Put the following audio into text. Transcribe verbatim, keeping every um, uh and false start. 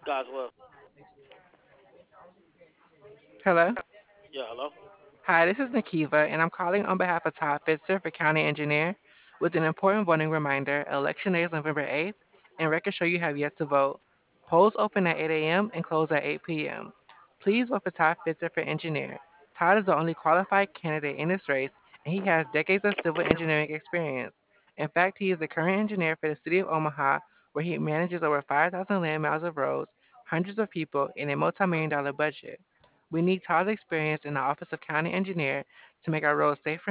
Goswell. Hello. Yeah, hello? Hi, this is Nikiva, and I'm calling on behalf of Todd Fitzer for County Engineer with an important voting reminder. Election day is November eighth, and records show you have yet to vote. Polls open at eight a m and close at eight p m. Please vote for Todd Fitzer for Engineer. Todd is the only qualified candidate in this race, and he has decades of civil engineering experience. In fact, he is the current engineer for the City of Omaha, where he manages over five thousand land miles of roads, hundreds of people, and a multi-million dollar budget. We need Todd's experience in the office of county engineer to make our roads safer